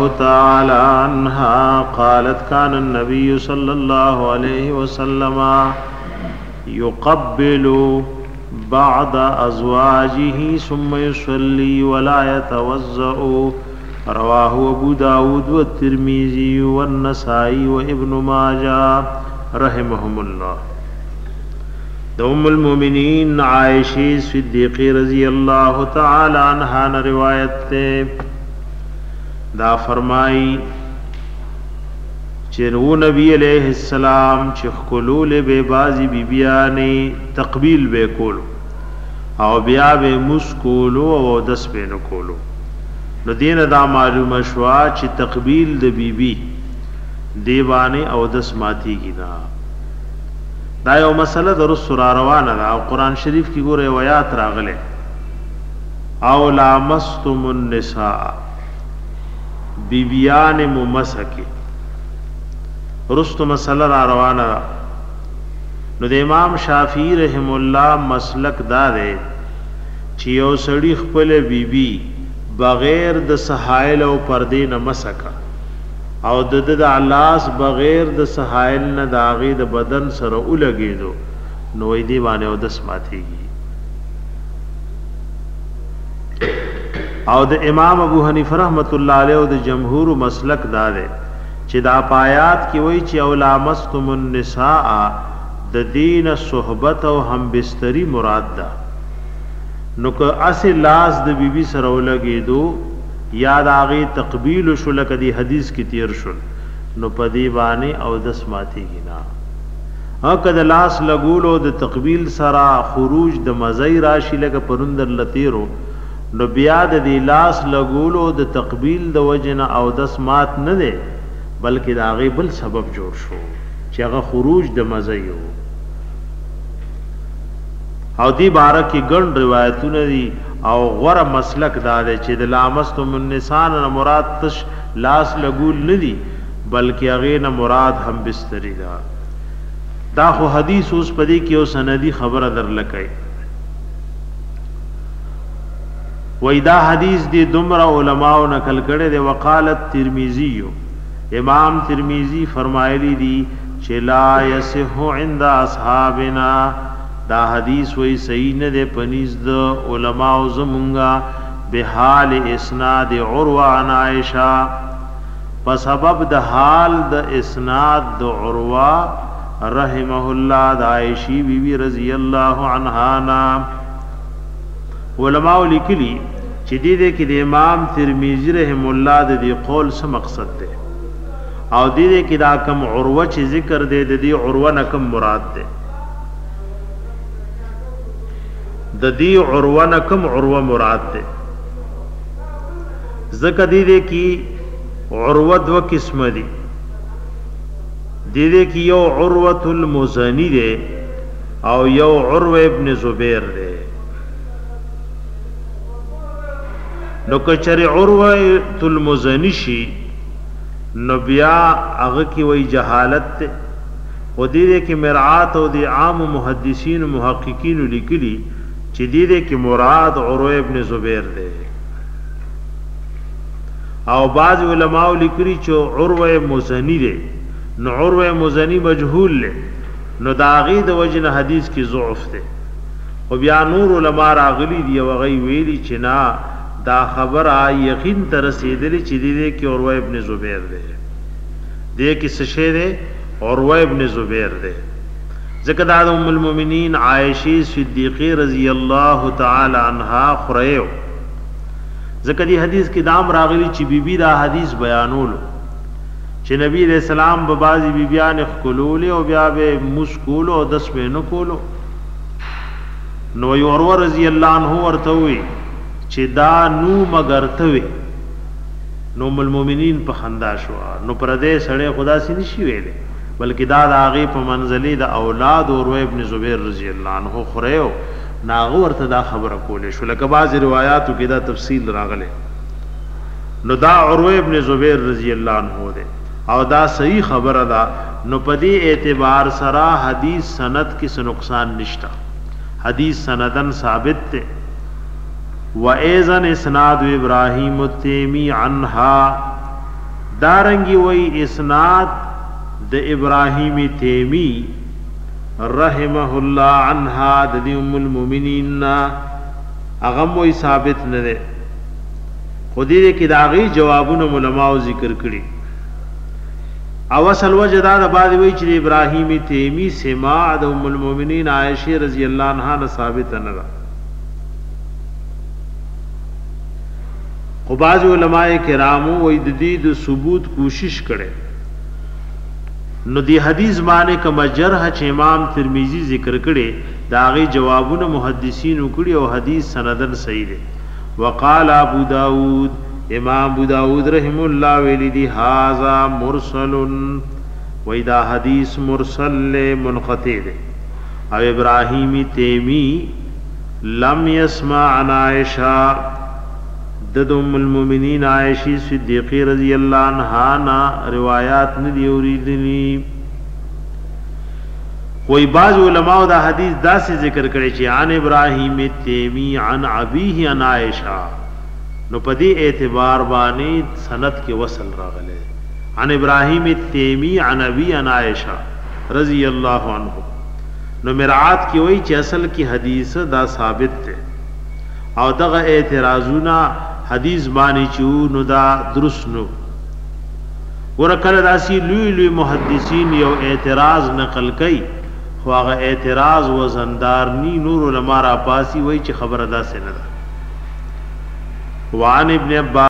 الله تعالى عنها قالت كان النبي صلى الله عليه وسلم يقبل بعض أزواجه ثم يصلي ولا يتوضأ. رواه ابو داود والترمذي والنسائي وابن ماجه رحمهم الله. ام المؤمنین عائشہ صدیقہ رضی اللہ تعالی عنہا نے روایت تے دا فرمائی چنو نبی علیہ السلام چخکلول بے بازی بی بیانی تقبیل بے کولو او بیا بے مسکولو او دس بے نکولو. نو دین دا معلوم شوا چی تقبیل د بی بی دیوانی او دس ماتی کی نا. دا یو مسئلہ در سورا روانه دا او قرآن شریف کی گو روایات راغلے او لامستم النساء بیبیان ممسکی رست مسئلہ را روانه دا. نو د امام شافعی رحم الله مسلک دا دے چی یو سڑی خپل بیبی بغیر د سحائل او پردې نه مسکا او د علاس بغیر د سحائل نه داغې د بدن سره ولګېدو نو ای دی باندې او دس ماتېږي. او د امام ابو حنیفه رحمت الله علیه او د جمهور مسلک دا دی چې دا پایات کې وایي چې او لامستم النساء د دین صحبت او هم بستری مراد ده. نو که اسی لاس د بیبی سره ولګېدو یا د هغې تقبیل شو لکه دی حدیث کې تیر شول نو په دې باندې او دس ماتېږي نه. که د لاس لګولو د تقبیل سره خروج د مزی راشي لکه پرون درله تیرو نو بیا د دې لاس لګولو د تقبیل د وجې نه او دس مات نه دی بلکې د هغې بل سبب جوړ شو چې هغه خروج د مزی و. او دی بارک کی ګڼ روایتونه دي او غوره مسلک دا دی چې د لامستم النساء نه مراد تش لاس لګول نه دي بلکې هغې نه مراد هم بستری ده. دا خو حدیث اوس پدې کې یو سندی خبره درله کوي وای دا حدیث دی دومره علماو نقل کړی دی. وقالت ترمذی امام ترمذی فرمایلی دی چې لا یصح عند اصحابنا دا حدیث وی صحیح نه ده پنیز د علماء زمونږه بحال اسناد عروه عن عائشہ په سبب د حال د اسناد د عروه رحمه الله د عائشی بی بی رضی الله عنها نا. علماء لیکلی چې دې کې د امام ترمذی رحم الله د دې قول څه مقصد ده او دې کې دا کم عروه چې ذکر ده د دې عروه نه کم مراد ده د دې عروه نه کوم عروه مراد ده. ځکه دې کې عروه دو قسم دي. دې کې یو عروه المزنی ده او یو عروه ابن زبیر ده. نو کچره عروه المزنی شي نو بیا هغه کې وای جهالت ده. و دې کې مرعات او د عام محدثین و محققین لیکلي چې دې کې مراد عروه ابن زبیر دی او بعض علماء لیکلي چې عروه مزنی دی. نو عروه مزنی مجهول دی نو دا غي د وجنه حدیث کې ضعف دی. او بیا نور علماء راغلي دی او غي ویلي چې نا دا خبره یقین تر رسیدلی چې دې کې عروه ابن زبیر دی. دې کې څه شی دی عروه ابن زبیر دی. ذکر دا ام المؤمنین عائشہ صدیقہ رضی اللہ تعالی عنہا خریو ذکر دی حدیث کی دام راغلی چی بی بی دا حدیث بیانولو چی نبی علیہ السلام ببازی بی بیان اخکلولی او بیا بے مسکولو او دس بے نکولو. نو یورو رضی اللہ عنہ ورتوی چی دا نو مگرتوی نو ام المؤمنین په خندا شوا. نو پردے سڑے خدا سی نشی ویلے بلکہ دا آغی پا منزلی دا اولاد عروہ ابن زبیر رضی اللہ عنہ خریو ناغو ورته دا خبره کولې شو لکه بعض روایاتو کې دا تفصیل راغله. نو دا عروه ابن زبیر رضی الله عنه ده او دا صحیح خبره ده. نو په دې اعتبار سره حدیث سند کې څه نقصان نشتا. حدیث سندن ثابت ده. و ایذن اسناد ابراهیم التیمی عنها دارنگی وی اسناد د ابراہیم تیمی رحمه اللہ عنہا دی ام المومنین اغم وی ثابت نده خودی دے کی داغی جوابون علماء ذکر کری او اصل وجه دا بعد وی چې ابراهیم تیمی سماع د ام المؤمنین عائشہ رضی اللہ عنہا نه ثابت نه ده خو بعض علماء کرامو وی د دې د ثبوت کوشش کړي نو دی حدیث باندې کوم جرح چې امام ترمذی ذکر کړي داغي جوابونه محدثین وکړي او حدیث سندن صحیح ده وقال ابو داود امام ابو داود رحم اللہ ویلی دی هذا مرسل ویدا حدیث مرسل منقطع دے او ابراہیم تیمی لم يسمع عن عائشہ دد ام المومنین عائشی صدیقی رضی اللہ عنہا نا روایات ندی اوریدنی کوئی بعض علماء دا حدیث دا سے ذکر کرے چی عن ابراہیم تیمی عن ابیہ عن عائشہ نو پدی اعتبار بانی سند کے وصل راغلے عن ابراہیم التیمی عن ابی عن عائشہ رضی اللہ عنہ نو مرعات کی وئی چی اصل کی حدیث دا ثابت تے او دغه اعتراضونا حدیث بانی چو نو دا درست نو ورکل داسی لوی لوی محدثین یو اعتراض نقل کئی خو هغه اعتراض وزندار نی نور علماء را پاسی وئی چی خبر دا سے ندا وعن ابن عباس